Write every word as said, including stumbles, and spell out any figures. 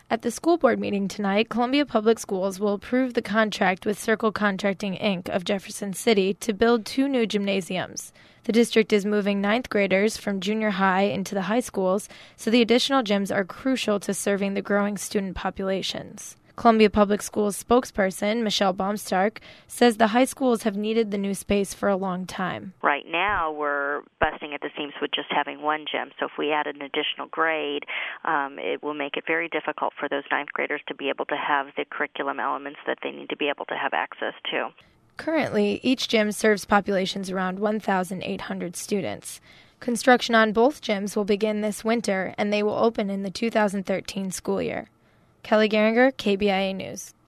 At the school board meeting tonight, Columbia Public Schools will approve the contract with Circle Contracting, Incorporated of Jefferson City to build two new gymnasiums. The district is moving ninth graders from junior high into the high schools, so the additional gyms are crucial to serving the growing student populations. Columbia Public Schools spokesperson, Michelle Baumstark, says the high schools have needed the new space for a long time. Right now, we're busting at the seams with just having one gym, so if we add an additional grade, um, it will make it very difficult for those ninth graders to be able to have the curriculum elements that they need to be able to have access to. Currently, each gym serves populations around one thousand eight hundred students. Construction on both gyms will begin this winter, and they will open in the two thousand thirteen school year. Kelly Geringer, K B I A News.